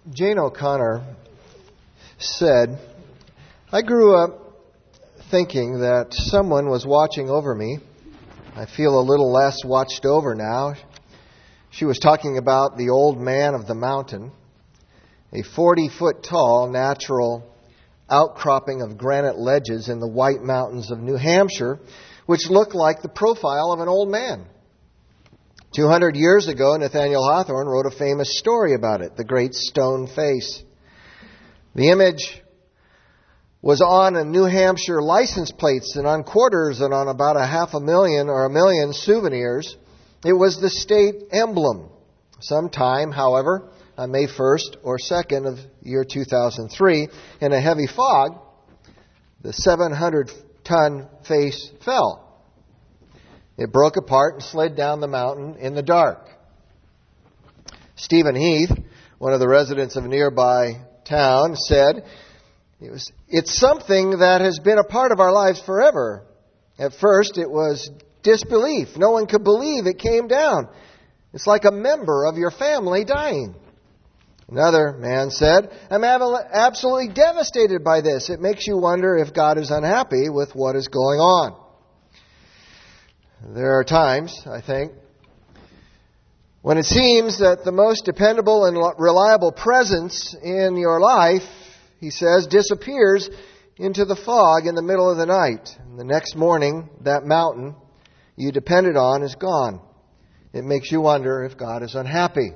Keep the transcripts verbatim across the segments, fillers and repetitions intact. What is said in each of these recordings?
Jane O'Connor said, "I grew up thinking that someone was watching over me. I feel a little less watched over now." She was talking about the old man of the mountain, a forty-foot tall natural outcropping of granite ledges in the White Mountains of New Hampshire, which looked like the profile of an old man. Two hundred years ago, Nathaniel Hawthorne wrote a famous story about it, The Great Stone Face. The image was on a New Hampshire license plates and on quarters and on about a half a million or a million souvenirs. It was the state emblem. Sometime, however, on May first or second of year two thousand three, in a heavy fog, the seven hundred ton face fell. It broke apart and slid down the mountain in the dark. Stephen Heath, one of the residents of a nearby town, said, it was, "It's something that has been a part of our lives forever. At first it was disbelief. No one could believe it came down. It's like a member of your family dying." Another man said, "I'm absolutely devastated by this. It makes you wonder if God is unhappy with what is going on." There are times, I think, when it seems that the most dependable and reliable presence in your life, he says, disappears into the fog in the middle of the night. And the next morning, that mountain you depended on is gone. It makes you wonder if God is unhappy.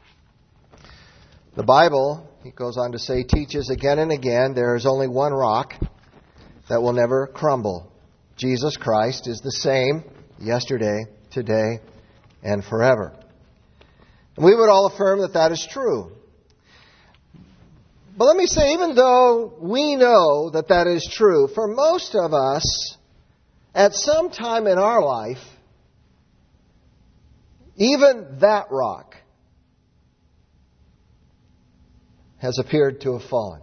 The Bible, he goes on to say, teaches again and again there is only one rock that will never crumble. Jesus Christ is the same yesterday, today, and forever. And we would all affirm that that is true. But let me say, even though we know that that is true, for most of us, at some time in our life, even that rock has appeared to have fallen.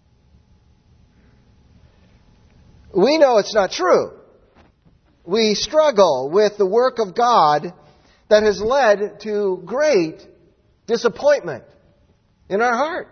We know it's not true. We struggle with the work of God that has led to great disappointment in our heart.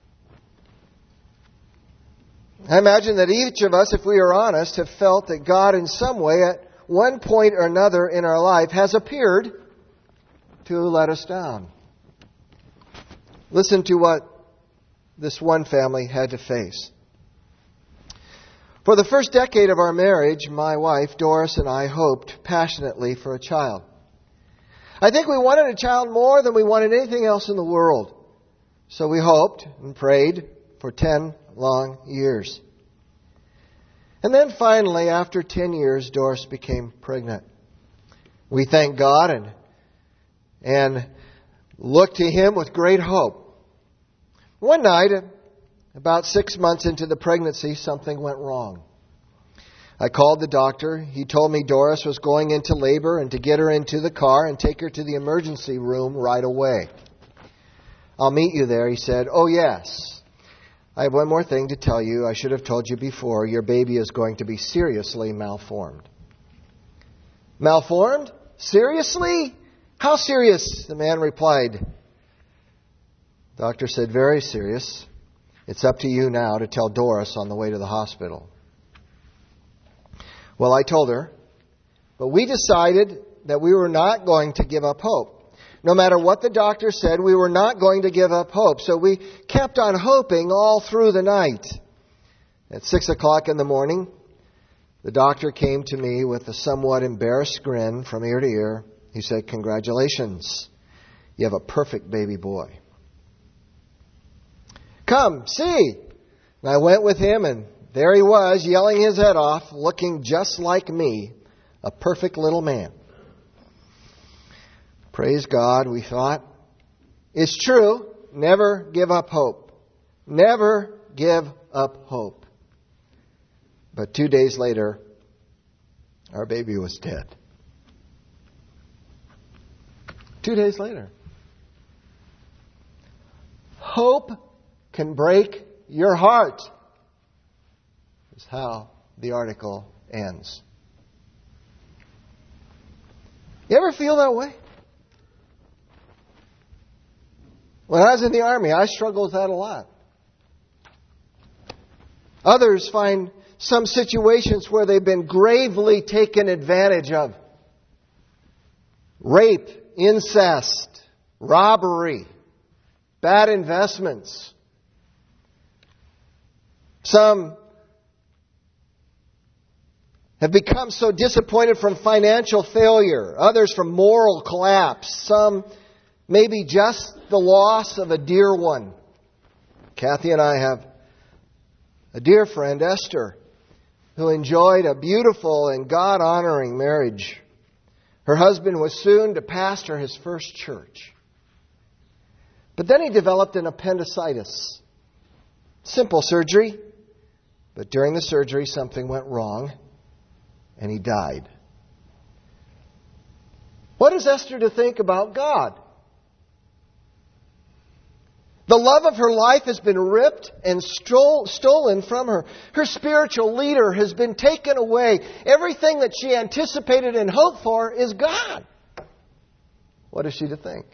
I imagine that each of us, if we are honest, have felt that God in some way at one point or another in our life has appeared to let us down. Listen to what this one family had to face. For the first decade of our marriage, my wife, Doris, and I hoped passionately for a child. I think we wanted a child more than we wanted anything else in the world. So we hoped and prayed for ten long years. And then finally, after ten years, Doris became pregnant. We thanked God and, and looked to Him with great hope. One night, about six months into the pregnancy, something went wrong. I called the doctor. He told me Doris was going into labor and to get her into the car and take her to the emergency room right away. "I'll meet you there," he said. "Oh, yes. I have one more thing to tell you. I should have told you before. Your baby is going to be seriously malformed." "Malformed? Seriously? How serious?" The man replied. Doctor said, "Very serious. It's up to you now to tell Doris on the way to the hospital." Well, I told her, but we decided that we were not going to give up hope. No matter what the doctor said, we were not going to give up hope. So we kept on hoping all through the night. At six o'clock in the morning, the doctor came to me with a somewhat embarrassed grin from ear to ear. He said, "Congratulations. You have a perfect baby boy. Come, see." And I went with him, and there he was, yelling his head off, looking just like me, a perfect little man. Praise God, we thought. It's true. Never give up hope. Never give up hope. But two days later, our baby was dead. Two days later. Hope can break your heart, is how the article ends. You ever feel that way? When I was in the army, I struggled with that a lot. Others find some situations where they've been gravely taken advantage of. Rape, incest, robbery, bad investments. Some have become so disappointed from financial failure. Others from moral collapse. Some maybe just the loss of a dear one. Kathy and I have a dear friend, Esther, who enjoyed a beautiful and God-honoring marriage. Her husband was soon to pastor his first church. But then he developed an appendicitis. Simple surgery, but during the surgery something went wrong and he died. What is Esther to think about God? The love of her life has been ripped and stole, stolen from her. Her spiritual leader has been taken away. Everything that she anticipated and hoped for is gone. What is she to think?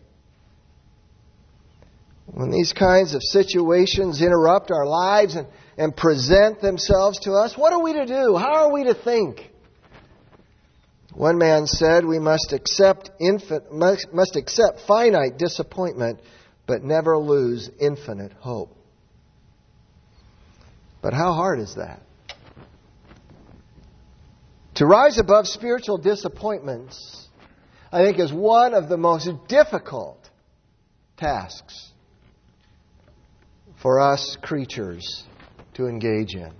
When these kinds of situations interrupt our lives and, and present themselves to us, what are we to do? How are we to think? One man said we must accept infant, must, must accept finite disappointment, but never lose infinite hope. But how hard is that? To rise above spiritual disappointments, I think, is one of the most difficult tasks for us creatures to engage in.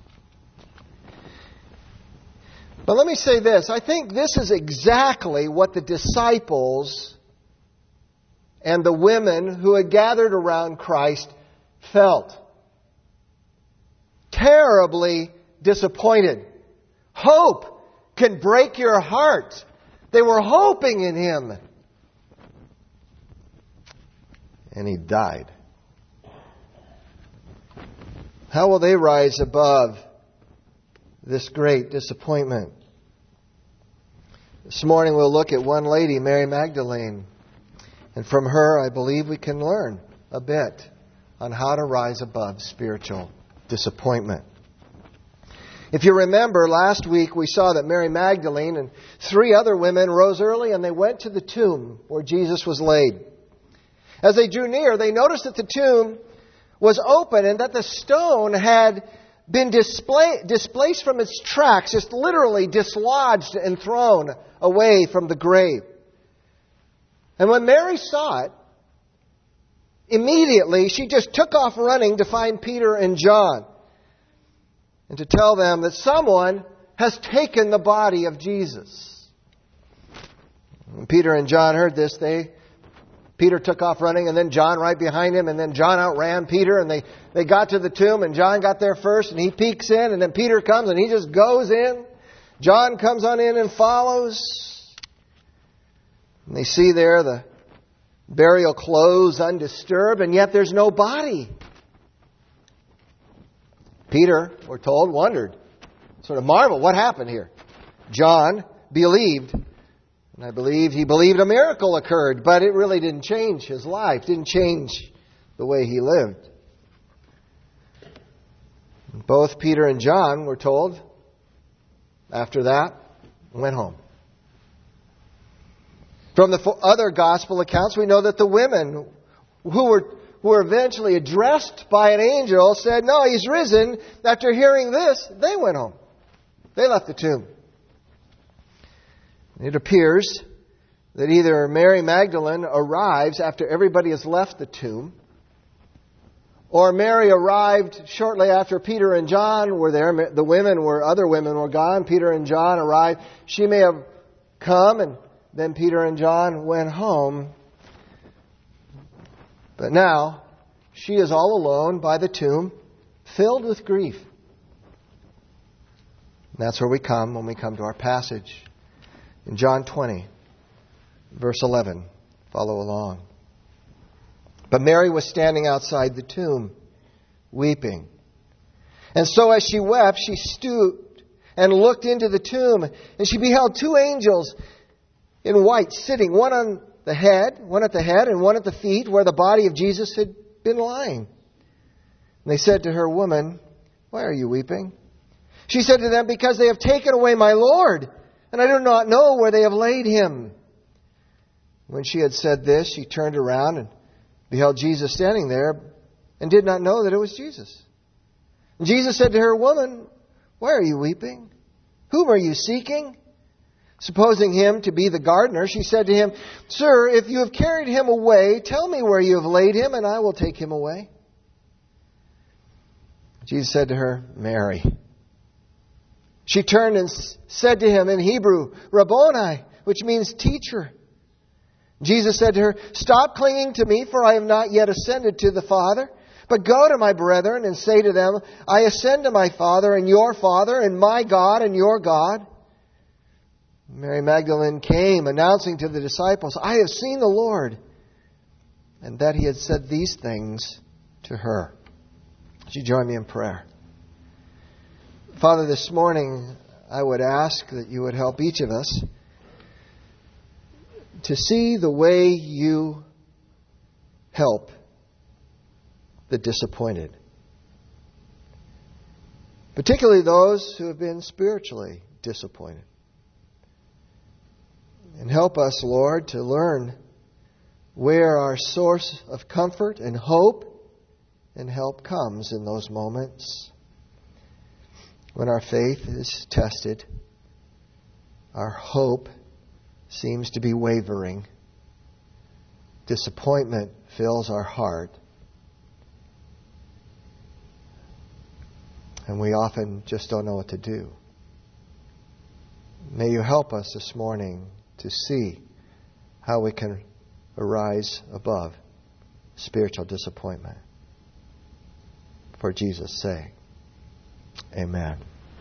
But let me say this. I think this is exactly what the disciples and the women who had gathered around Christ felt. Terribly disappointed. Hope can break your heart. They were hoping in Him. And He died. How will they rise above this great disappointment? This morning we'll look at one lady, Mary Magdalene. And from her, I believe we can learn a bit on how to rise above spiritual disappointment. If you remember, last week we saw that Mary Magdalene and three other women rose early and they went to the tomb where Jesus was laid. As they drew near, they noticed that the tomb was open and that the stone had been display, displaced from its tracks, just literally dislodged and thrown away from the grave. And when Mary saw it, immediately she just took off running to find Peter and John and to tell them that someone has taken the body of Jesus. When Peter and John heard this, they Peter took off running, and then John right behind him, and then John outran Peter, and they, they got to the tomb, and John got there first, and he peeks in, and then Peter comes, and he just goes in. John comes on in and follows. And they see there the burial clothes undisturbed, and yet there's no body. Peter, we're told, wondered, sort of marveled, what happened here? John believed. And I believe he believed a miracle occurred, but it really didn't change his life, didn't change the way he lived. Both Peter and John, we're told, after that, went home. From the other gospel accounts, we know that the women who were, who were eventually addressed by an angel said, "No, He's risen." After hearing this, they went home. They left the tomb. It appears that either Mary Magdalene arrives after everybody has left the tomb, or Mary arrived shortly after Peter and John were there. The women were, other women were gone. Peter and John arrived. She may have come, and then Peter and John went home. But now, she is all alone by the tomb, filled with grief. And that's where we come when we come to our passage. In John twenty, verse eleven, follow along. But Mary was standing outside the tomb, weeping. And so as she wept, she stooped and looked into the tomb, and she beheld two angels in white sitting, one on the head, one at the head and one at the feet, where the body of Jesus had been lying. And they said to her, "Woman, why are you weeping?" She said to them, "Because they have taken away my Lord, and I do not know where they have laid him." When she had said this, she turned around and beheld Jesus standing there, and did not know that it was Jesus. And Jesus said to her, "Woman, why are you weeping? Whom are you seeking?" Supposing him to be the gardener, she said to him, "Sir, if you have carried him away, tell me where you have laid him, and I will take him away." Jesus said to her, "Mary." She turned and said to him in Hebrew, "Rabboni," which means teacher. Jesus said to her, "Stop clinging to me, for I have not yet ascended to the Father. But go to my brethren and say to them, I ascend to my Father and your Father, and my God and your God." Mary Magdalene came, announcing to the disciples, "I have seen the Lord," and that he had said these things to her. Would you join me in prayer? Father, this morning I would ask that you would help each of us to see the way you help the disappointed, particularly those who have been spiritually disappointed. And help us, Lord, to learn where our source of comfort and hope and help comes in those moments when our faith is tested, our hope seems to be wavering, disappointment fills our heart, and we often just don't know what to do. May you help us this morning to see how we can arise above spiritual disappointment. For Jesus' sake. Amen.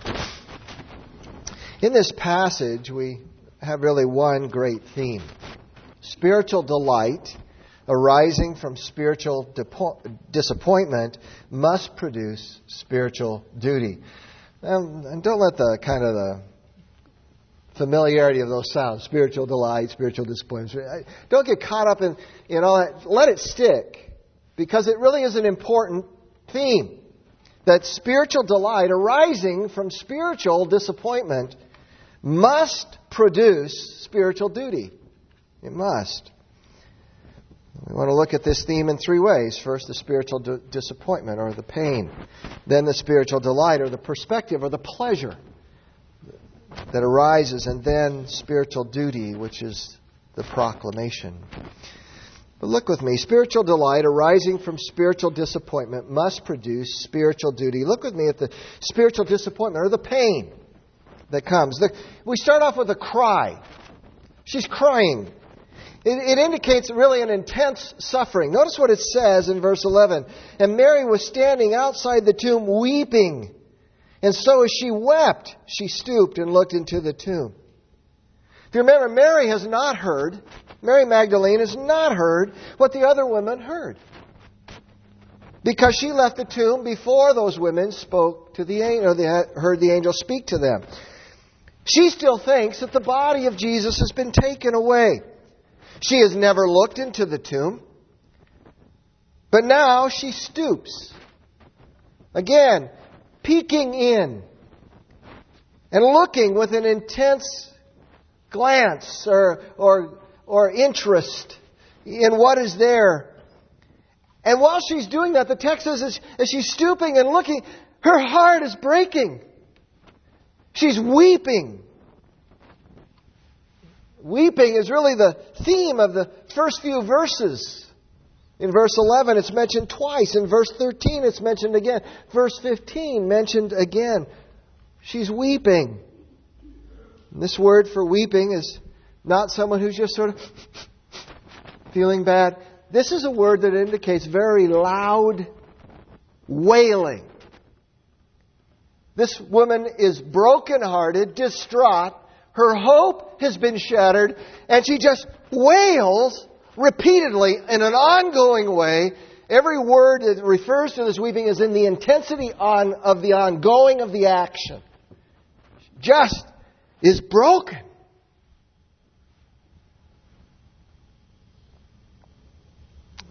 In this passage, we have really one great theme. Spiritual delight arising from spiritual depo- disappointment must produce spiritual duty. And, and don't let the kind of the familiarity of those sounds, spiritual delight, spiritual disappointment, don't get caught up in, in all that. Let it stick, because it really is an important theme. That spiritual delight arising from spiritual disappointment must produce spiritual duty. It must. We want to look at this theme in three ways. First, the spiritual d- disappointment or the pain. Then the spiritual delight or the perspective or the pleasure that arises. And then spiritual duty, which is the proclamation. But look with me. Spiritual delight arising from spiritual disappointment must produce spiritual duty. Look with me at the spiritual disappointment or the pain that comes. The, we start off with a cry. She's crying. It, it indicates really an intense suffering. Notice what it says in verse eleven. And Mary was standing outside the tomb weeping. And so as she wept, she stooped and looked into the tomb. If you remember, Mary has not heard, Mary Magdalene has not heard what the other women heard. Because she left the tomb before those women spoke to the angel, or they heard the angel speak to them. She still thinks that the body of Jesus has been taken away. She has never looked into the tomb. But now she stoops. Again, peeking in and looking with an intense glance or, or, or interest in what is there. And while she's doing that, the text says as, as she's stooping and looking, her heart is breaking. She's weeping. Weeping is really the theme of the first few verses. In verse eleven, it's mentioned twice. In verse thirteen, it's mentioned again. Verse fifteen, mentioned again. She's weeping. And this word for weeping is not someone who's just sort of feeling bad. This is a word that indicates very loud wailing. This woman is brokenhearted, distraught. Her hope has been shattered, and she just wails repeatedly in an ongoing way. Every word that refers to this weeping is in the intensity on of the ongoing of the action. Just is broken.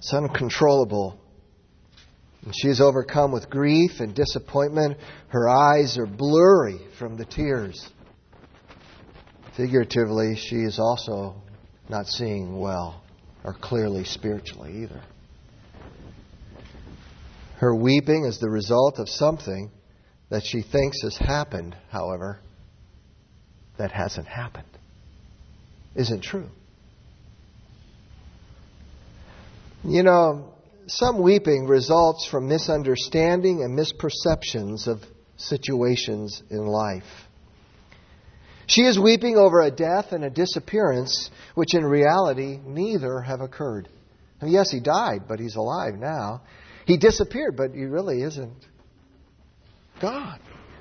It's uncontrollable. And she is overcome with grief and disappointment. Her eyes are blurry from the tears. Figuratively, she is also not seeing well or clearly spiritually either. Her weeping is the result of something that she thinks has happened, however, that hasn't happened. Isn't true. You know, some weeping results from misunderstanding and misperceptions of situations in life. She is weeping over a death and a disappearance, which in reality neither have occurred. I mean, yes, he died, but he's alive now. He disappeared, but he really isn't gone.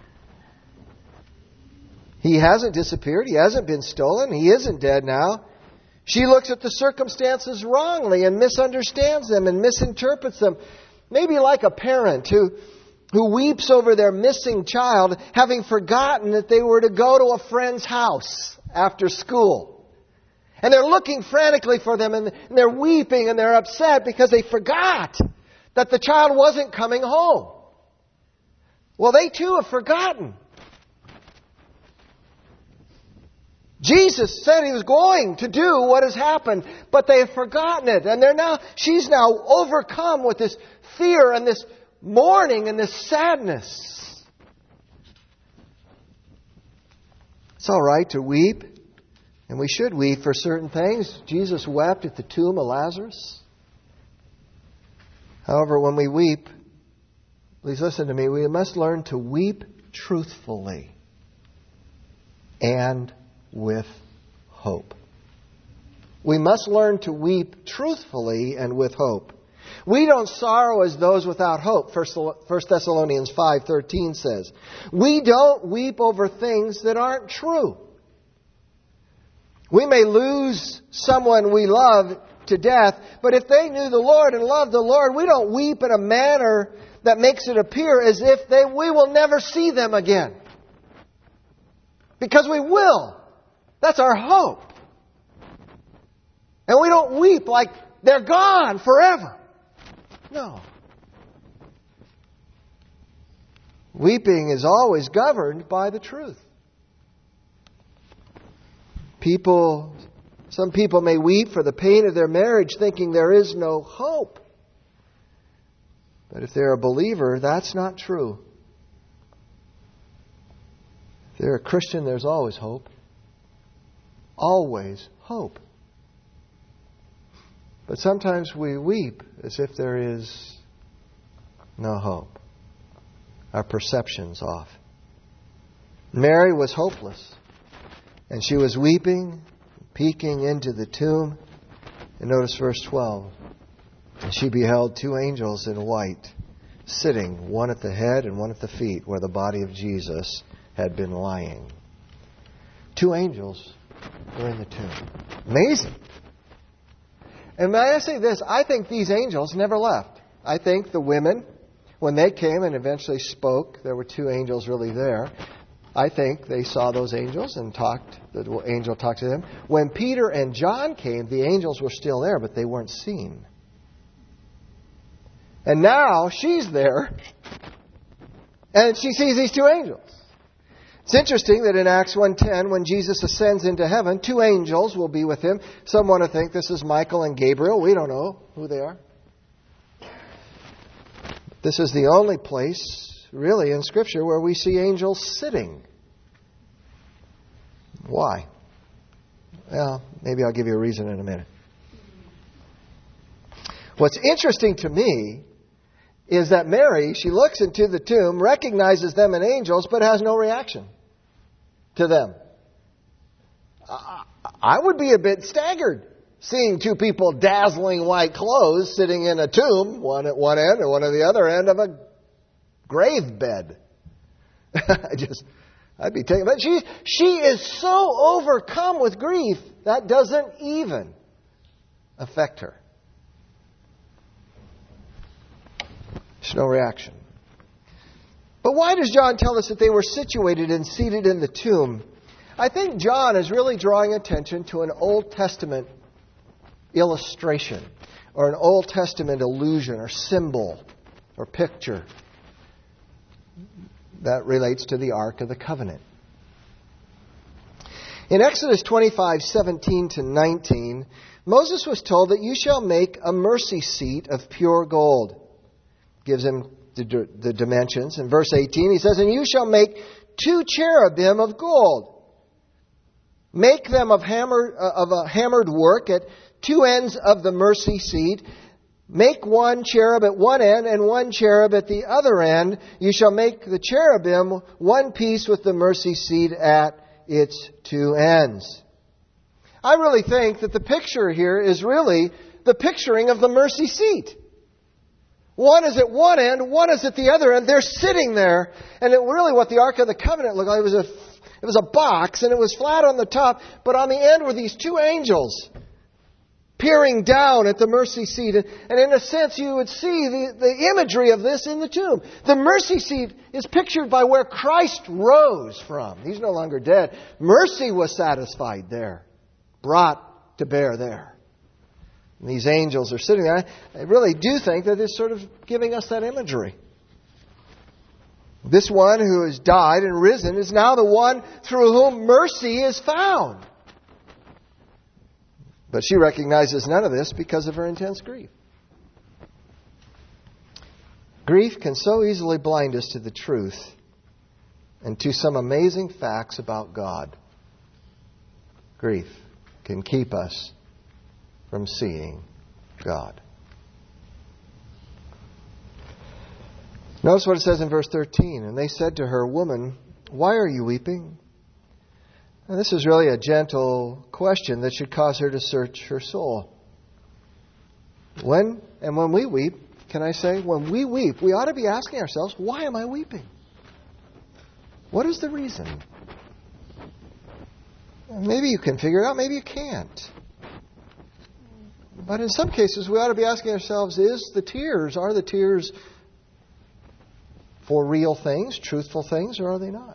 He hasn't disappeared. He hasn't been stolen. He isn't dead now. She looks at the circumstances wrongly and misunderstands them and misinterprets them. Maybe like a parent who, who weeps over their missing child, having forgotten that they were to go to a friend's house after school. And they're looking frantically for them, and they're weeping and they're upset because they forgot that the child wasn't coming home. Well, they too have forgotten. Jesus said He was going to do what has happened, but they have forgotten it. And they're now, she's now overcome with this fear and this mourning and this sadness. It's all right to weep, and we should weep for certain things. Jesus wept at the tomb of Lazarus. However, when we weep, please listen to me, we must learn to weep truthfully and with hope. We must learn to weep truthfully and with hope. We don't sorrow as those without hope, First Thessalonians five thirteen says. We don't weep over things that aren't true. We may lose someone we love to death, but if they knew the Lord and loved the Lord, we don't weep in a manner that makes it appear as if they we will never see them again. Because we will. That's our hope. And we don't weep like they're gone forever. No. Weeping is always governed by the truth. People, some people may weep for the pain of their marriage, thinking there is no hope. But if they're a believer, that's not true. If they're a Christian, there's always hope. Always hope. But sometimes we weep as if there is no hope. Our perception's off. Mary was hopeless. And she was weeping, peeking into the tomb. And notice verse twelve. And she beheld two angels in white, sitting, one at the head and one at the feet, where the body of Jesus had been lying. Two angels were in the tomb. Amazing. And may I say this? I think these angels never left. I think the women, when they came and eventually spoke, there were two angels really there. I think they saw those angels and talked. The angel talked to them. When Peter and John came, the angels were still there, but they weren't seen. And now she's there, and she sees these two angels. It's interesting that in Acts one ten, when Jesus ascends into heaven, two angels will be with Him. Some want to think this is Michael and Gabriel. We don't know who they are. This is the only place, really, in Scripture where we see angels sitting. Why? Well, maybe I'll give you a reason in a minute. What's interesting to me is that Mary, she looks into the tomb, recognizes them as angels, but has no reaction to them. I would be a bit staggered seeing two people dazzling white clothes sitting in a tomb, one at one end and one at the other end of a grave bed. I just, I'd be taken. But she, she is so overcome with grief that doesn't even affect her. There's no reaction. But why does John tell us that they were situated and seated in the tomb? I think John is really drawing attention to an Old Testament illustration. or an Old Testament illusion or symbol or picture that relates to the Ark of the Covenant. In Exodus twenty-five, seventeen to nineteen, Moses was told that you shall make a mercy seat of pure gold. Gives him the, the dimensions. In verse eighteen, he says, and you shall make two cherubim of gold. Make them of hammer uh, of a hammered work at two ends of the mercy seat. Make one cherub at one end and one cherub at the other end. You shall make the cherubim one piece with the mercy seat at its two ends. I really think that the picture here is really the picturing of the mercy seat. One is at one end, one is at the other end. They're sitting there. And it really what the Ark of the Covenant looked like, it was a, it was a box, and it was flat on the top, but on the end were these two angels peering down at the mercy seat. And in a sense, you would see the, the imagery of this in the tomb. The mercy seat is pictured by where Christ rose from. He's no longer dead. Mercy was satisfied there, brought to bear there. And these angels are sitting there. I really do think that it's sort of giving us that imagery. This one who has died and risen is now the one through whom mercy is found. But she recognizes none of this because of her intense grief. Grief can so easily blind us to the truth and to some amazing facts about God. Grief can keep us from seeing God. Notice what it says in verse thirteen. And they said to her, Woman, why are you weeping? And this is really a gentle question that should cause her to search her soul. When and when we weep, can I say, when we weep, we ought to be asking ourselves, why am I weeping? What is the reason? Maybe you can figure it out, maybe you can't. But in some cases, we ought to be asking ourselves, is the tears, are the tears for real things, truthful things, or are they not?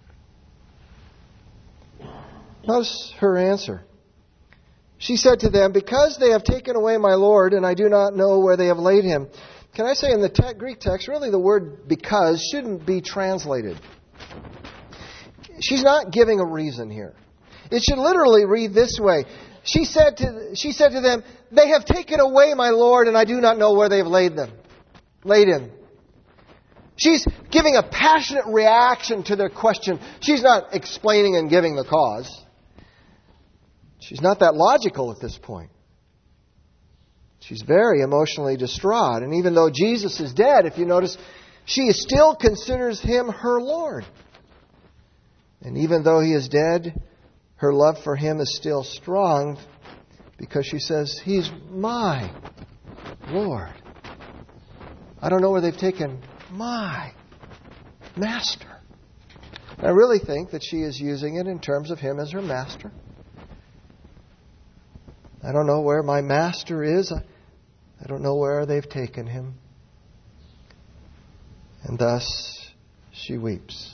Notice her answer. She said to them, because they have taken away my Lord, and I do not know where they have laid him. Can I say in the te- Greek text, really the word because shouldn't be translated. She's not giving a reason here. It should literally read this way. She said to she said to them, they have taken away my Lord, and I do not know where they have laid them, laid him. She's giving a passionate reaction to their question. She's not explaining and giving the cause. She's not that logical at this point. She's very emotionally distraught. And even though Jesus is dead, if you notice, she still considers him her Lord. And even though he is dead, her love for him is still strong because she says, he's my Lord. I don't know where they've taken my master. I really think that she is using it in terms of him as her master. I don't know where my master is. I, I don't know where they've taken him. And thus she weeps.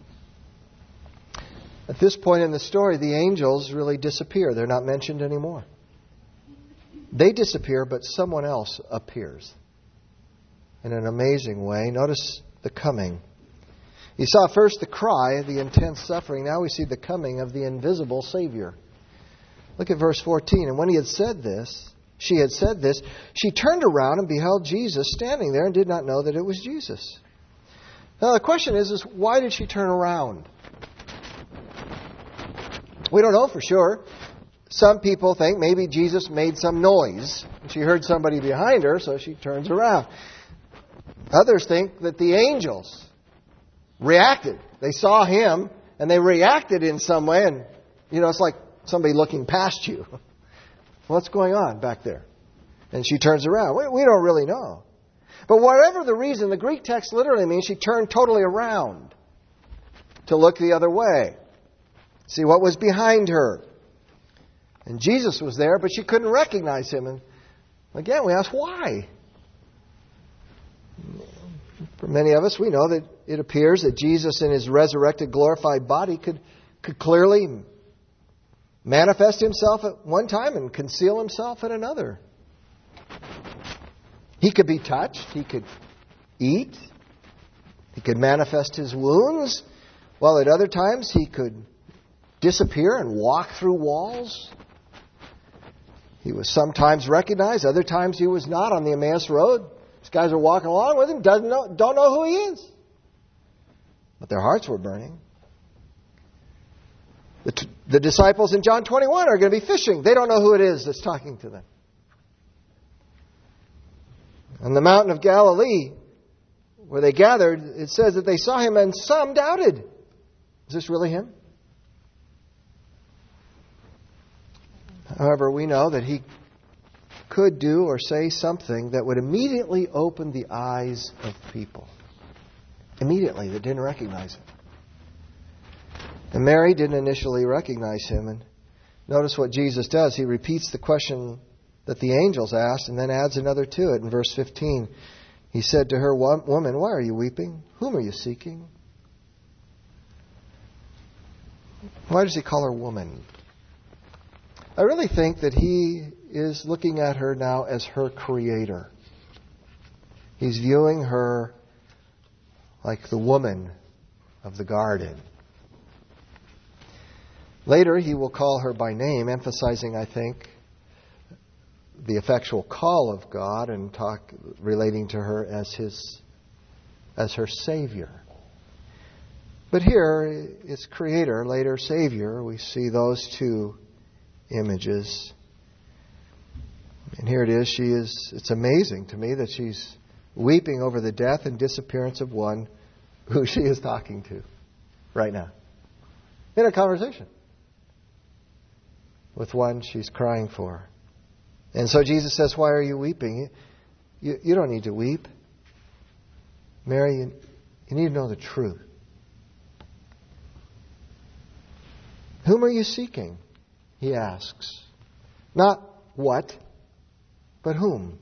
At this point in the story, the angels really disappear. They're not mentioned anymore. They disappear, but someone else appears in an amazing way. Notice the coming. You saw first the cry, the intense suffering. Now we see the coming of the invisible Savior. Look at verse fourteen. And when he had said this, she had said this, she turned around and beheld Jesus standing there and did not know that it was Jesus. Now the question is, is why did she turn around? We don't know for sure. Some people think maybe Jesus made some noise. She heard somebody behind her, so she turns around. Others think that the angels reacted. They saw him, and they reacted in some way. And, you know, it's like somebody looking past you. What's going on back there? And she turns around. We, we don't really know. But whatever the reason, the Greek text literally means she turned totally around to look the other way. See what was behind her. And Jesus was there, but she couldn't recognize him. And again, we ask why? For many of us, we know that it appears that Jesus in his resurrected, glorified body could, could clearly manifest himself at one time and conceal himself at another. He could be touched. He could eat. He could manifest his wounds. While at other times he could disappear and walk through walls. He was sometimes recognized. Other times he was not on the Emmaus Road. These guys are walking along with him. Doesn't know, don't know who he is. But their hearts were burning. The, t- the disciples in John twenty-one are going to be fishing. They don't know who it is that's talking to them. On the mountain of Galilee, where they gathered, it says that they saw him and some doubted. Is this really him? However, we know that he could do or say something that would immediately open the eyes of people. Immediately, that didn't recognize him. And Mary didn't initially recognize him. And notice what Jesus does. He repeats the question that the angels asked and then adds another to it. In verse fifteen, he said to her, "Woman, why are you weeping? Whom are you seeking?" Why does he call her woman? I really think that he is looking at her now as her creator. He's viewing her like the woman of the garden. Later, he will call her by name, emphasizing, I think, the effectual call of God and talk relating to her as his, as her Savior. But here, it's Creator, later Savior. We see those two images. And here it is. She is. It's amazing to me that she's weeping over the death and disappearance of one who she is talking to right now. In a conversation with one she's crying for. And so Jesus says, "Why are you weeping? You, you, you don't need to weep. Mary, you, you need to know the truth. Whom are you seeking?" He asks. Not what, but whom.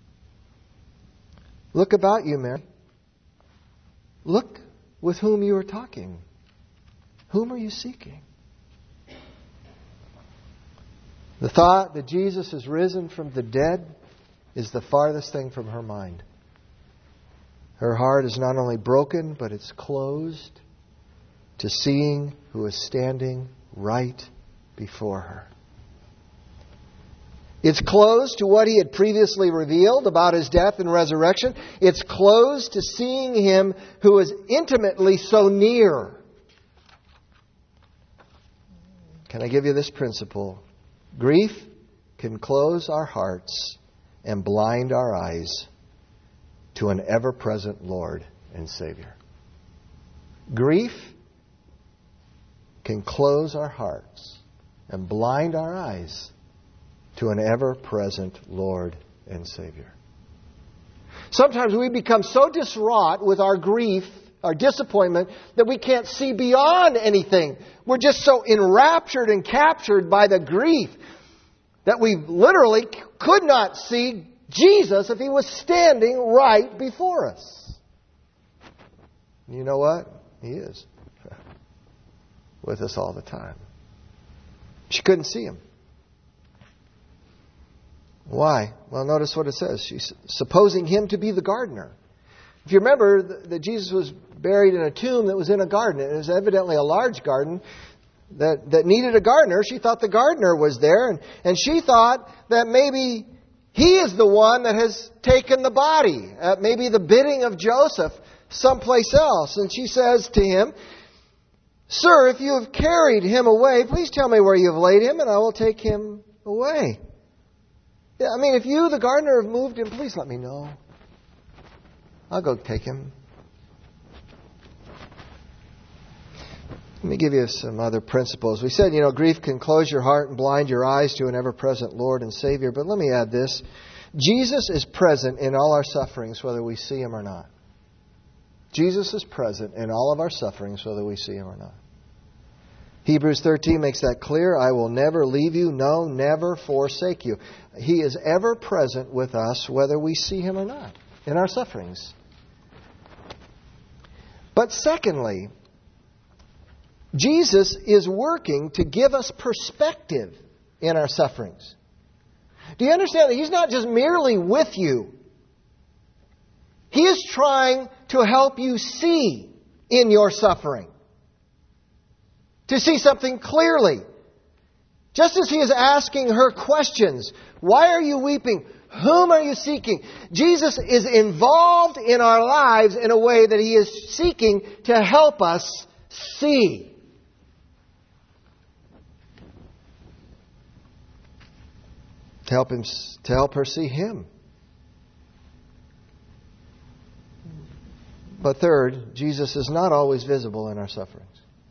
Look about you, Mary. Look with whom you are talking. Whom are you seeking? The thought that Jesus has risen from the dead is the farthest thing from her mind. Her heart is not only broken, but it's closed to seeing who is standing right before her. It's closed to what he had previously revealed about his death and resurrection. It's closed to seeing him who is intimately so near. Can I give you this principle? Grief can close our hearts and blind our eyes to an ever-present Lord and Savior. Grief can close our hearts and blind our eyes to an ever-present Lord and Savior. Sometimes we become so distraught with our grief, our disappointment, that we can't see beyond anything. We're just so enraptured and captured by the grief that we literally could not see Jesus if He was standing right before us. You know what? He is with us all the time. She couldn't see Him. Why? Well, notice what it says. She's supposing Him to be the gardener. If you remember that Jesus was buried in a tomb that was in a garden. It was evidently a large garden that, that needed a gardener. She thought the gardener was there. And, and she thought that maybe he is the one that has taken the body. At maybe the bidding of Joseph someplace else. And she says to him, "Sir, if you have carried him away, please tell me where you have laid him and I will take him away." Yeah, I mean, if you, the gardener, have moved him, please let me know. I'll go take him. Let me give you some other principles. We said, you know, grief can close your heart and blind your eyes to an ever-present Lord and Savior. But let me add this. Jesus is present in all our sufferings, whether we see Him or not. Jesus is present in all of our sufferings, whether we see Him or not. Hebrews thirteen makes that clear. I will never leave you, no, never forsake you. He is ever present with us, whether we see Him or not, in our sufferings. But secondly, Jesus is working to give us perspective in our sufferings. Do you understand that He's not just merely with you trying to help you see in your suffering. To see something clearly. Just as He is asking her questions. Why are you weeping? Whom are you seeking? Jesus is involved in our lives in a way that He is seeking to help us see. To help him, to help her see Him. But third, Jesus is not always visible in our sufferings.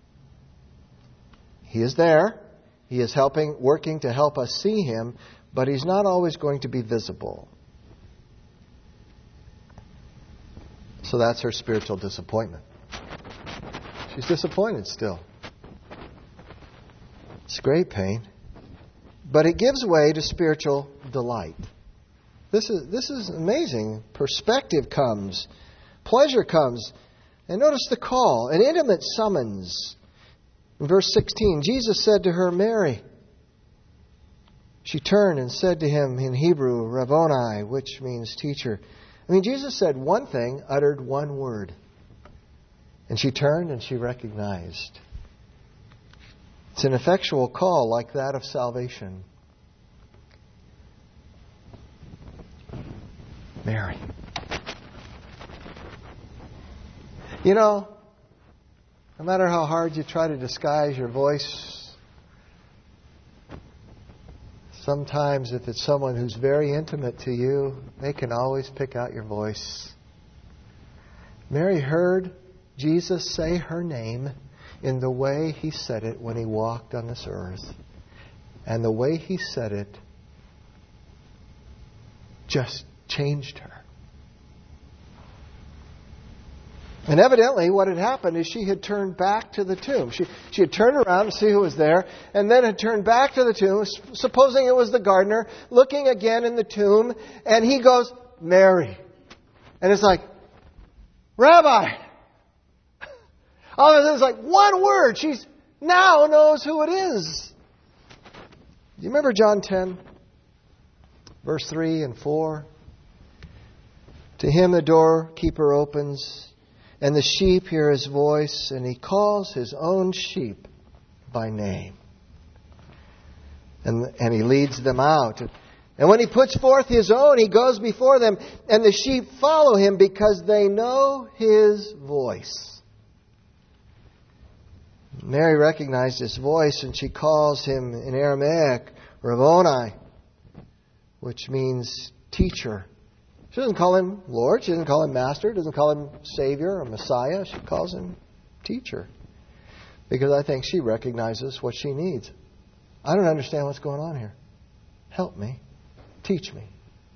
He is there. He is helping, working to help us see Him, but He's not always going to be visible. So that's her spiritual disappointment. She's disappointed still. It's great pain. But it gives way to spiritual delight. This is this is amazing. Perspective comes. Pleasure comes. And notice the call. An intimate summons. In verse sixteen, Jesus said to her, Mary. She turned and said to Him in Hebrew, Rabboni, which means teacher. I mean, Jesus said one thing, uttered one word. And she turned and she recognized. It's an effectual call like that of salvation. Mary. You know, no matter how hard you try to disguise your voice, sometimes if it's someone who's very intimate to you, they can always pick out your voice. Mary heard Jesus say her name in the way He said it when He walked on this earth. And the way He said it just changed her. And evidently what had happened is she had turned back to the tomb. She, she had turned around to see who was there, and then had turned back to the tomb, supposing it was the gardener, looking again in the tomb, and he goes, Mary. And it's like, Rabbi! All of a sudden, it's like one word. She now knows who it is. Do you remember John ten? Verse three and four? To Him the doorkeeper opens, and the sheep hear His voice, and He calls His own sheep by name. And, and He leads them out. And when He puts forth His own, He goes before them, and the sheep follow Him because they know His voice. Mary recognized His voice, and she calls Him in Aramaic, Rabboni, which means teacher. She doesn't call Him Lord. She doesn't call Him Master. Doesn't call Him Savior or Messiah. She calls Him teacher. Because I think she recognizes what she needs. I don't understand what's going on here. Help me. Teach me.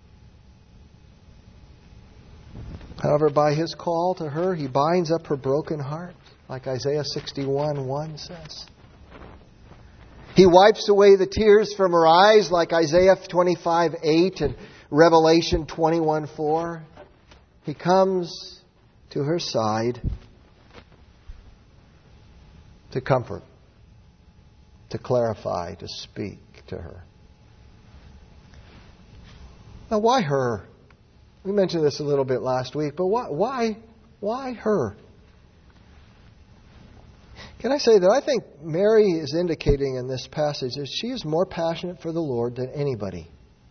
However, by His call to her, He binds up her broken heart, like Isaiah sixty-one one says. He wipes away the tears from her eyes, like Isaiah twenty-five eight and Revelation twenty-one four. He comes to her side to comfort, to clarify, to speak to her. Now, why her? We mentioned this a little bit last week, but why, why, why her? Can I say that I think Mary is indicating in this passage that she is more passionate for the Lord than anybody.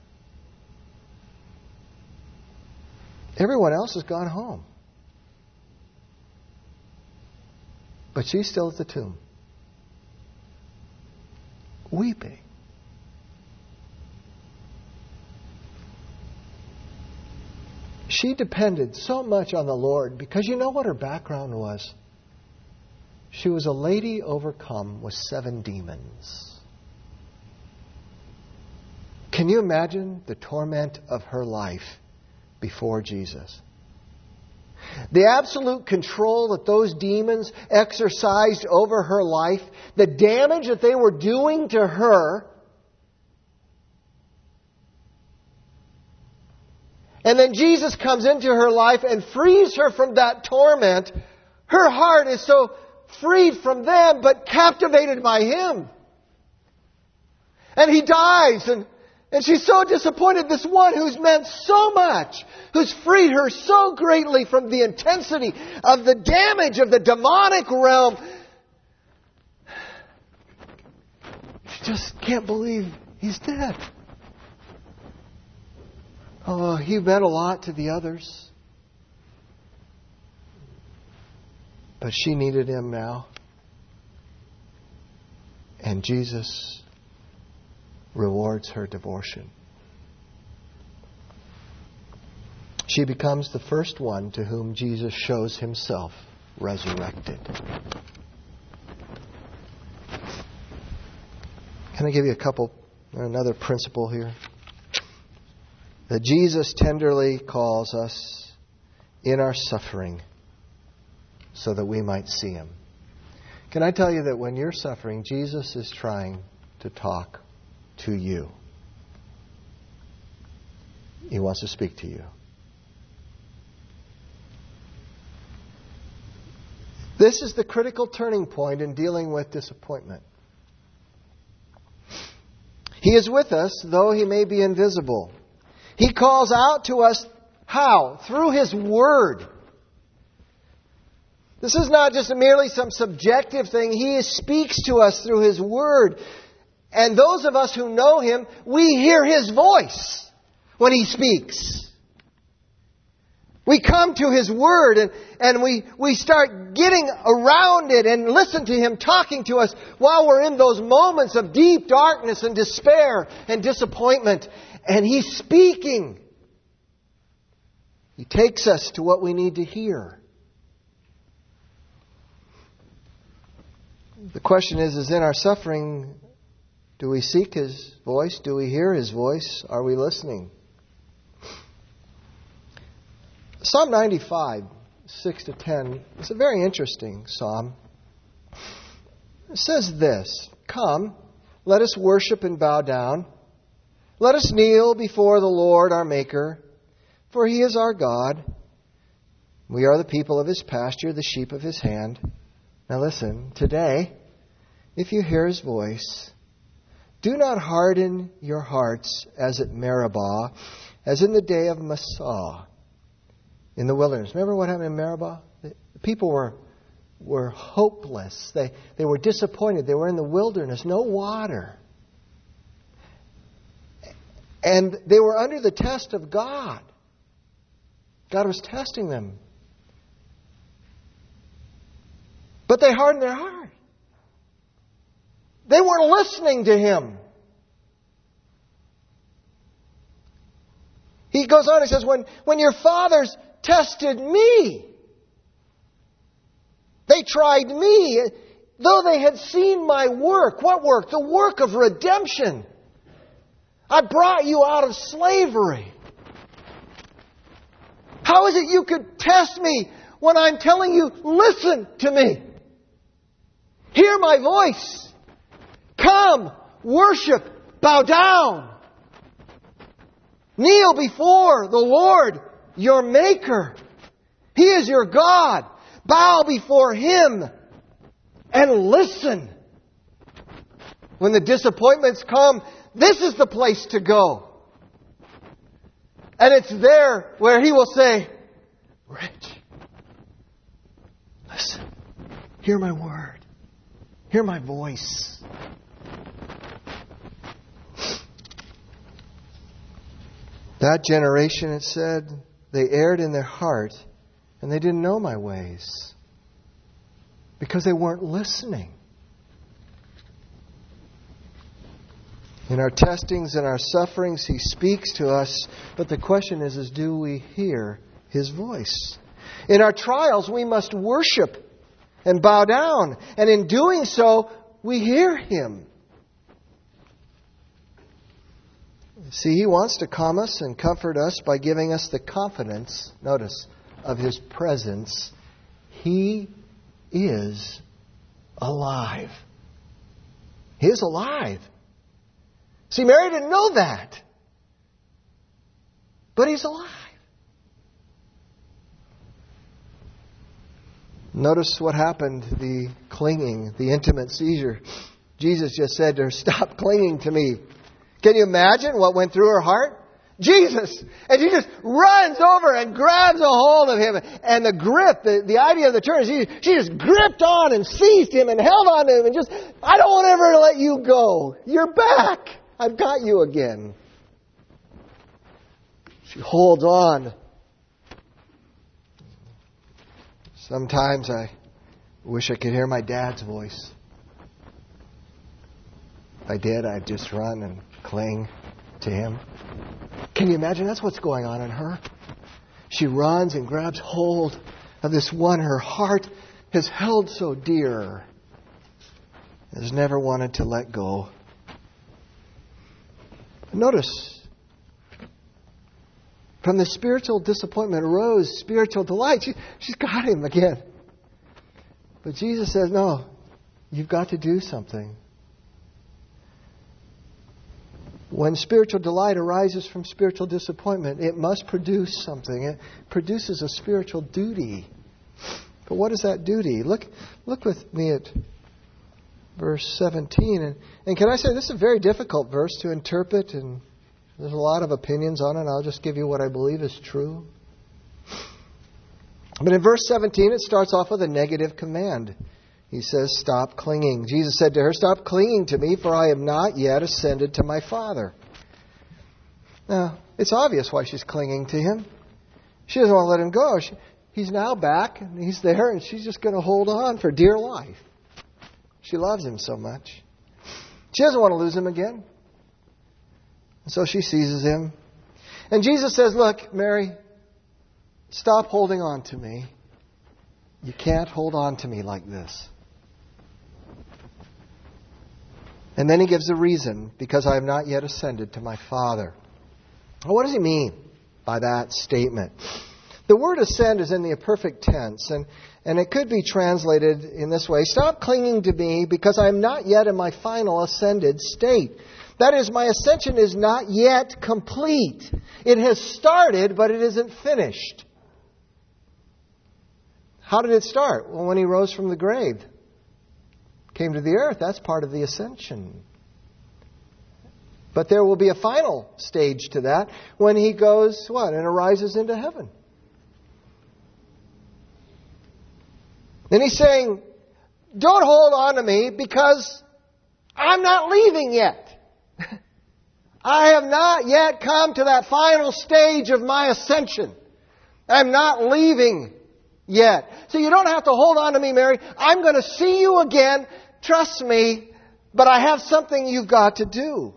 Everyone else has gone home. But she's still at the tomb, weeping. She depended so much on the Lord because you know what her background was? She was a lady overcome with seven demons. Can you imagine the torment of her life before Jesus? The absolute control that those demons exercised over her life, the damage that they were doing to her. And then Jesus comes into her life and frees her from that torment. Her heart is so freed from them, but captivated by Him. And He dies, and And she's so disappointed. This one who's meant so much, who's freed her so greatly from the intensity of the damage of the demonic realm. She just can't believe he's dead. Oh, he meant a lot to the others. But she needed him now. And Jesus rewards her devotion. She becomes the first one to whom Jesus shows himself resurrected. Can I give you a couple, another principle here? That Jesus tenderly calls us in our suffering so that we might see Him. Can I tell you that when you're suffering, Jesus is trying to talk to you. He wants to speak to you. This is the critical turning point in dealing with disappointment. He is with us, though He may be invisible. He calls out to us, how? Through His Word. This is not just merely some subjective thing. He speaks to us through His Word. And those of us who know Him, we hear His voice when He speaks. We come to His Word and, and we, we start getting around it and listen to Him talking to us while we're in those moments of deep darkness and despair and disappointment. And He's speaking. He takes us to what we need to hear. The question is, is in our suffering, do we seek His voice? Do we hear His voice? Are we listening? Psalm ninety-five, six to ten, is a very interesting psalm. It says this, "Come, let us worship and bow down. Let us kneel before the Lord our Maker, for He is our God. We are the people of His pasture, the sheep of His hand." Now listen, today, if you hear His voice, do not harden your hearts as at Meribah, as in the day of Massah, in the wilderness. Remember what happened in Meribah? The people were were hopeless. They, they were disappointed. They were in the wilderness, no water. And they were under the test of God. God was testing them. But they hardened their heart. They weren't listening to Him. He goes on, he says, when, when your fathers tested me, they tried me, though they had seen my work. What work? The work of redemption. I brought you out of slavery. How is it you could test me when I'm telling you, listen to me? Hear my voice. Come, worship, bow down. Kneel before the Lord, your Maker. He is your God. Bow before Him and listen. When the disappointments come, this is the place to go. And it's there where He will say, Rich, listen, hear my word. Hear my voice. That generation, it said, they erred in their heart and they didn't know my ways because they weren't listening. In our testings and our sufferings, He speaks to us, but the question is, is do we hear His voice? In our trials, we must worship and bow down, and in doing so, we hear Him. See, He wants to calm us and comfort us by giving us the confidence, notice, of His presence. He is alive. He is alive. See, Mary didn't know that. But He's alive. Notice what happened, the clinging, the intimate seizure. Jesus just said to her, stop clinging to me. Can you imagine what went through her heart? Jesus! And she just runs over and grabs a hold of him. And the grip, the, the idea of the term is she, she just gripped on and seized him and held on to him and just, I don't want ever to let you go. You're back. I've got you again. She holds on. Sometimes I wish I could hear my dad's voice. If I did, I'd just run and cling to him. Can you imagine? That's what's going on in her. She runs and grabs hold of this one her heart has held so dear, has never wanted to let go. Notice, from the spiritual disappointment arose spiritual delight. She, she's got him again. But Jesus says, no, you've got to do something. When spiritual delight arises from spiritual disappointment, it must produce something. It produces a spiritual duty. But what is that duty? Look, look with me at verse seventeen. And, and can I say, this is a very difficult verse to interpret, and there's a lot of opinions on it. I'll just give you what I believe is true. But in verse seventeen, it starts off with a negative command. He says, stop clinging. Jesus said to her, stop clinging to me, for I have not yet ascended to my Father. Now, it's obvious why she's clinging to him. She doesn't want to let him go. She, he's now back, and he's there, and she's just going to hold on for dear life. She loves him so much. She doesn't want to lose him again. And so she seizes him. And Jesus says, look, Mary, stop holding on to me. You can't hold on to me like this. And then he gives a reason, because I have not yet ascended to my Father. Well, what does he mean by that statement? The word ascend is in the imperfect tense, and, and it could be translated in this way. Stop clinging to me, because I am not yet in my final ascended state. That is, my ascension is not yet complete. It has started, but it isn't finished. How did it start? Well, when he rose from the grave, came to the earth, that's part of the ascension. But there will be a final stage to that when he goes, what, and arises into heaven. Then he's saying, don't hold on to me because I'm not leaving yet. I have not yet come to that final stage of my ascension. I'm not leaving yet. So you don't have to hold on to me, Mary. I'm going to see you again. Trust me. But I have something you've got to do.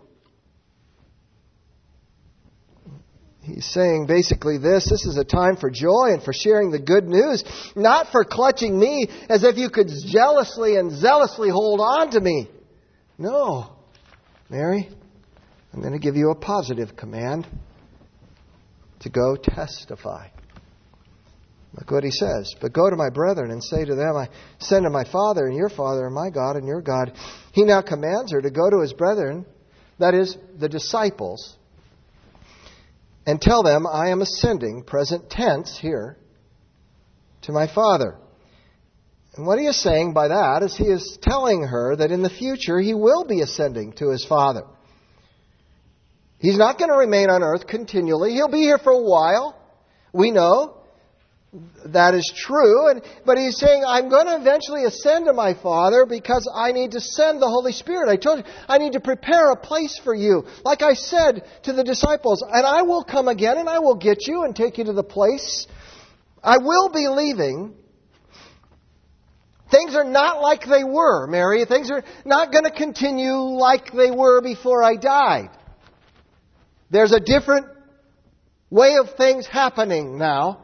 He's saying basically this. This is a time for joy and for sharing the good news. Not for clutching me as if you could jealously and zealously hold on to me. No. Mary, I'm going to give you a positive command to go testify. Look what he says. But go to my brethren and say to them, I send to my Father and your Father and my God and your God. He now commands her to go to his brethren, that is, the disciples, and tell them, I am ascending, present tense here, to my Father. And what he is saying by that is he is telling her that in the future he will be ascending to his Father. He's not going to remain on earth continually. He'll be here for a while. We know that is true. And, but he's saying, I'm going to eventually ascend to my Father because I need to send the Holy Spirit. I told you, I need to prepare a place for you. Like I said to the disciples, and I will come again and I will get you and take you to the place. I will be leaving. Things are not like they were, Mary. Things are not going to continue like they were before I died. There's a different way of things happening now.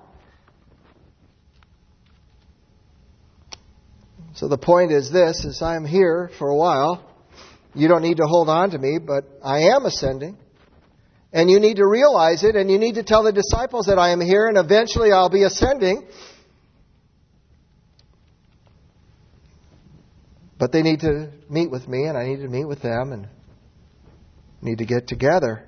So the point is this, is I'm here for a while. You don't need to hold on to me, but I am ascending. And you need to realize it, and you need to tell the disciples that I am here, and eventually I'll be ascending. But they need to meet with me, and I need to meet with them, and need to get together.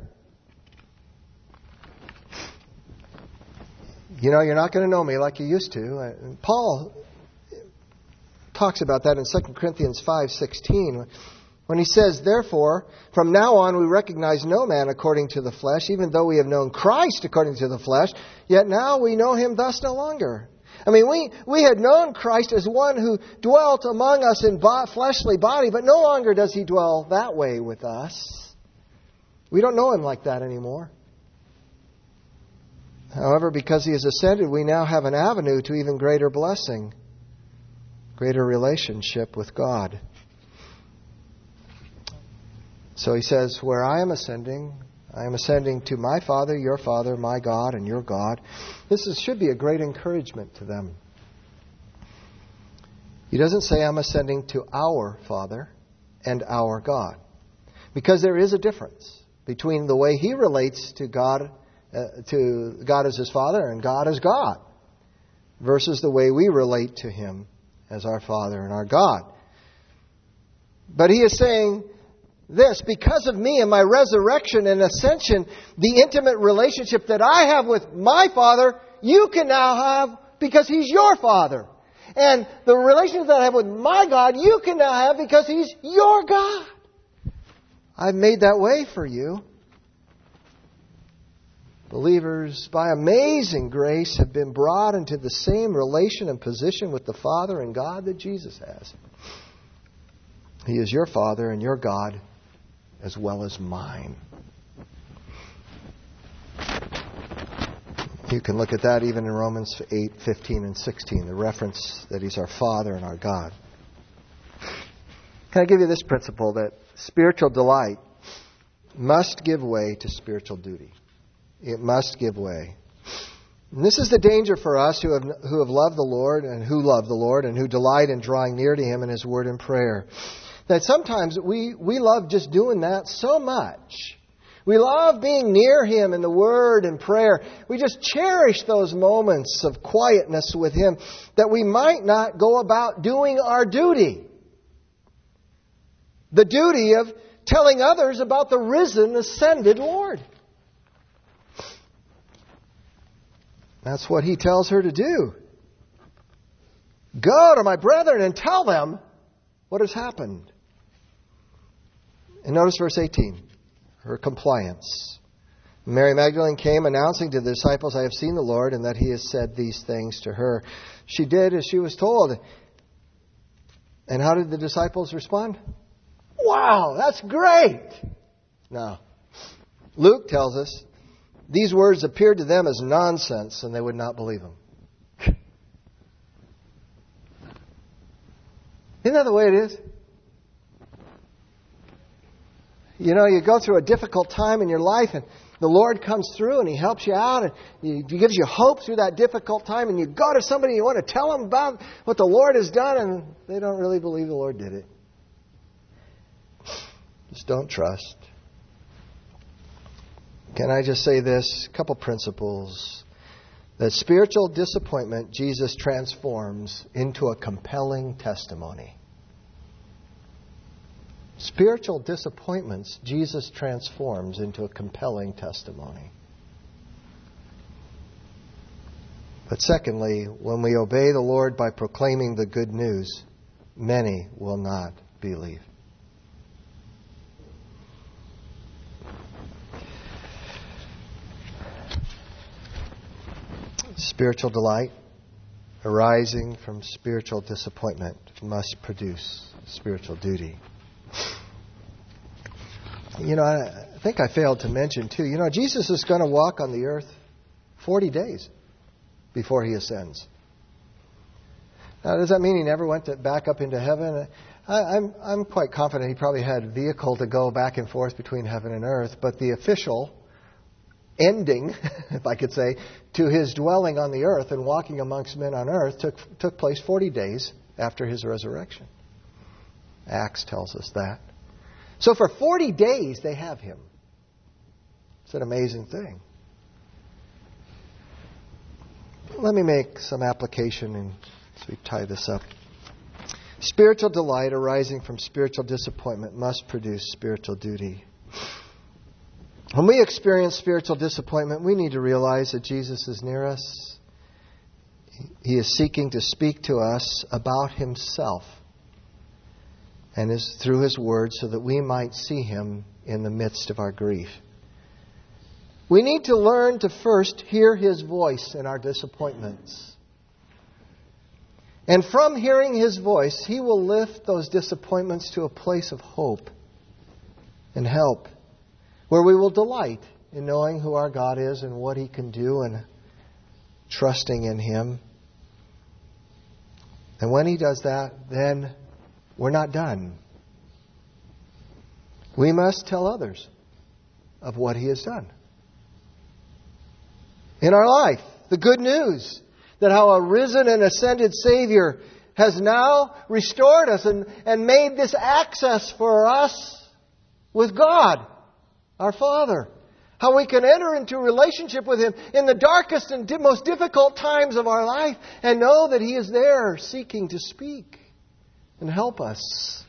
You know, you're not going to know me like you used to. Paul talks about that in Second Corinthians five sixteen. When he says, therefore, from now on we recognize no man according to the flesh, even though we have known Christ according to the flesh, yet now we know him thus no longer. I mean, we, we had known Christ as one who dwelt among us in bo- fleshly body, but no longer does he dwell that way with us. We don't know him like that anymore. However, because he has ascended, we now have an avenue to even greater blessing, greater relationship with God. So he says, where I am ascending, I am ascending to my Father, your Father, my God, and your God. This is, should be a great encouragement to them. He doesn't say I'm ascending to our Father and our God. Because there is a difference between the way he relates to God, uh, to God as his Father and God as God, versus the way we relate to him as our Father and our God. But he is saying this, because of me and my resurrection and ascension, the intimate relationship that I have with my Father, you can now have because he's your Father. And the relationship that I have with my God, you can now have because he's your God. I've made that way for you. Believers, by amazing grace, have been brought into the same relation and position with the Father and God that Jesus has. He is your Father and your God, as well as mine. You can look at that even in Romans eight, fifteen, and sixteen, the reference that he's our Father and our God. Can I give you this principle, that spiritual delight must give way to spiritual duty? It must give way. And this is the danger for us who have who have loved the Lord and who love the Lord and who delight in drawing near to him in his word and prayer. That sometimes we, we love just doing that so much. We love being near him in the word and prayer. We just cherish those moments of quietness with him, that we might not go about doing our duty. The duty of telling others about the risen, ascended Lord. That's what he tells her to do. Go to my brethren and tell them what has happened. And notice verse eighteen, her compliance. Mary Magdalene came announcing to the disciples, I have seen the Lord, and that he has said these things to her. She did as she was told. And how did the disciples respond? Wow, that's great! No. Luke tells us, these words appeared to them as nonsense, and they would not believe them. Isn't that the way it is? You know, you go through a difficult time in your life, and the Lord comes through and he helps you out, and he gives you hope through that difficult time, and you go to somebody and you want to tell them about what the Lord has done, and they don't really believe the Lord did it. Just don't trust. Can I just say this? A couple principles. That spiritual disappointment Jesus transforms into a compelling testimony. Spiritual disappointments Jesus transforms into a compelling testimony. But secondly, when we obey the Lord by proclaiming the good news, many will not believe. Spiritual delight arising from spiritual disappointment must produce spiritual duty. You know, I think I failed to mention too, you know, Jesus is going to walk on the earth forty days before he ascends. Now, does that mean he never went to, back up into heaven? I, I'm, I'm quite confident he probably had a vehicle to go back and forth between heaven and earth, but the official ending, if I could say, to his dwelling on the earth and walking amongst men on earth took took place forty days after his resurrection. Acts tells us that. So for forty days they have him. It's an amazing thing. Let me make some application and as we tie this up. Spiritual delight arising from spiritual disappointment must produce spiritual duty. When we experience spiritual disappointment, we need to realize that Jesus is near us. He is seeking to speak to us about himself. and His, through His Word so that we might see Him in the midst of our grief. We need to learn to first hear His voice in our disappointments. And from hearing His voice, He will lift those disappointments to a place of hope and help, where we will delight in knowing who our God is and what He can do and trusting in Him. And when He does that, then we're not done. We must tell others of what He has done in our life. The good news that how a risen and ascended Savior has now restored us and, and made this access for us with God, our Father. How we can enter into relationship with Him in the darkest and most difficult times of our life and know that He is there seeking to speak and help us.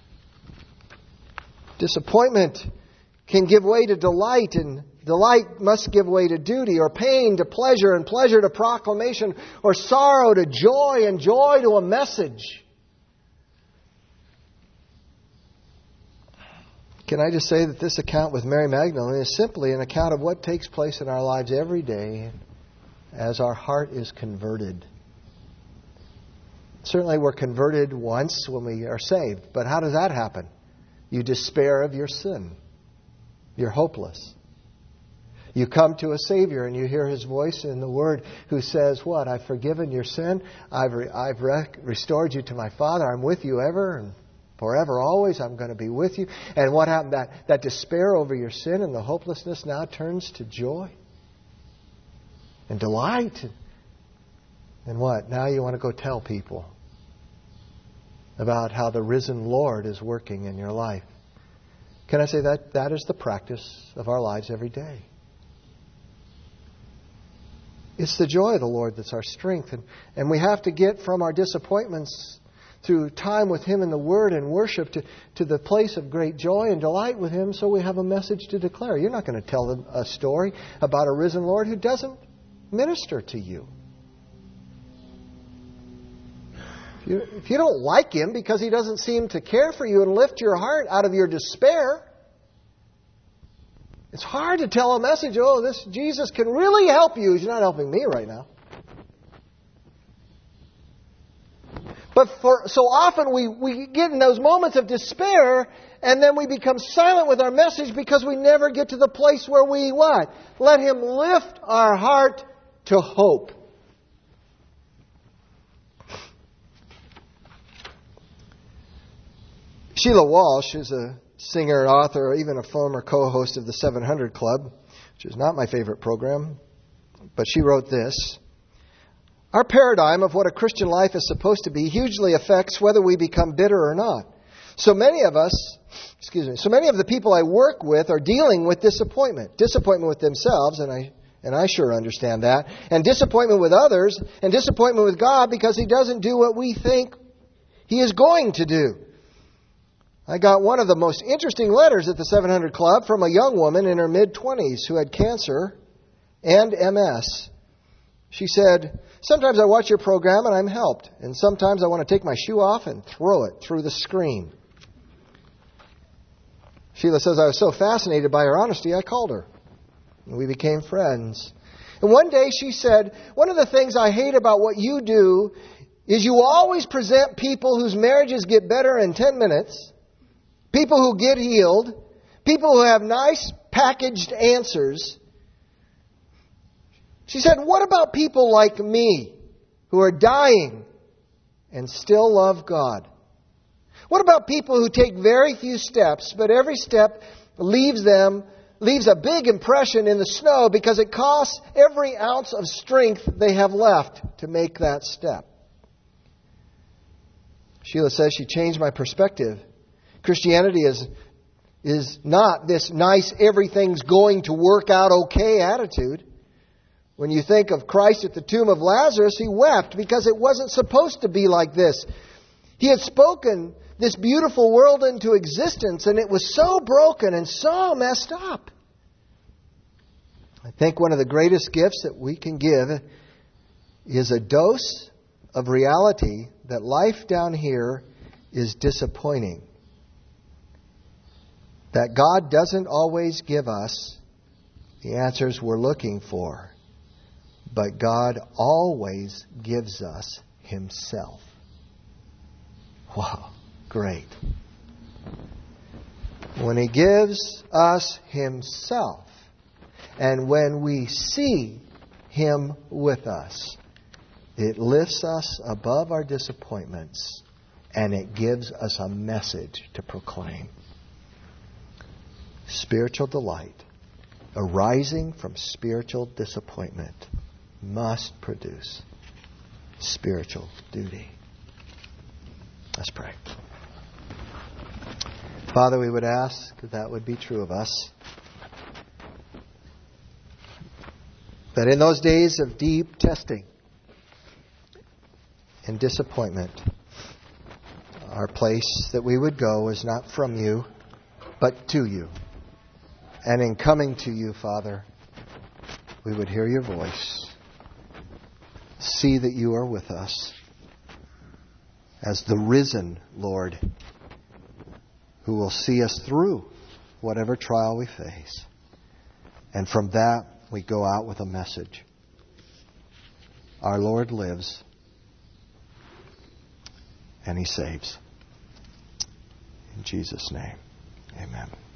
Disappointment can give way to delight, and delight must give way to duty, or pain to pleasure, and pleasure to proclamation, or sorrow to joy, and joy to a message. Can I just say that this account with Mary Magdalene is simply an account of what takes place in our lives every day as our heart is converted. Certainly we're converted once when we are saved, but how does that happen? You despair of your sin. You're hopeless. You come to a Savior and you hear His voice in the Word who says, what? I've forgiven your sin. I've re- I've re- restored you to my Father. I'm with you ever and forever, always. I'm going to be with you. And what happened? That, that despair over your sin and the hopelessness now turns to joy and delight. And what? Now you want to go tell people about how the risen Lord is working in your life. Can I say that that is the practice of our lives every day? It's the joy of the Lord that's our strength. And, and we have to get from our disappointments through time with Him in the Word and worship to, to the place of great joy and delight with Him so we have a message to declare. You're not going to tell them a story about a risen Lord who doesn't minister to you. If you, if you don't like Him because He doesn't seem to care for you and lift your heart out of your despair, it's hard to tell a message, oh, this Jesus can really help you. He's not helping me right now. But for so often we, we get in those moments of despair and then we become silent with our message because we never get to the place where we what? Let Him lift our heart to hope. Sheila Walsh is a singer, author, or even a former co-host of the seven hundred Club, which is not my favorite program, but she wrote this. Our paradigm of what a Christian life is supposed to be hugely affects whether we become bitter or not. So many of us, excuse me, so many of the people I work with are dealing with disappointment. Disappointment with themselves, and I and I sure understand that. And disappointment with others, and disappointment with God because He doesn't do what we think He is going to do. I got one of the most interesting letters at the seven hundred Club from a young woman in her mid-twenties who had cancer and M S. She said, sometimes I watch your program and I'm helped. And sometimes I want to take my shoe off and throw it through the screen. Sheila says, I was so fascinated by her honesty, I called her. And we became friends. And one day she said, one of the things I hate about what you do is you always present people whose marriages get better in ten minutes, people who get healed, people who have nice packaged answers. She said, what about people like me who are dying and still love God? What about people who take very few steps, but every step leaves them, leaves a big impression in the snow because it costs every ounce of strength they have left to make that step? Sheila says she changed my perspective. Christianity is, is not this nice, everything's going to work out okay attitude. When you think of Christ at the tomb of Lazarus, He wept because it wasn't supposed to be like this. He had spoken this beautiful world into existence, and it was so broken and so messed up. I think one of the greatest gifts that we can give is a dose of reality that life down here is disappointing. that God doesn't always give us the answers we're looking for, but God always gives us Himself. Wow, great. When He gives us Himself, and when we see Him with us, it lifts us above our disappointments, and it gives us a message to proclaim. Spiritual delight arising from spiritual disappointment must produce spiritual duty. Let's pray. Father, we would ask that that would be true of us. That in those days of deep testing and disappointment, our place that we would go is not from You, but to You. And in coming to You, Father, we would hear Your voice, see that You are with us as the risen Lord who will see us through whatever trial we face. And from that, we go out with a message. Our Lord lives, and He saves. In Jesus' name, amen.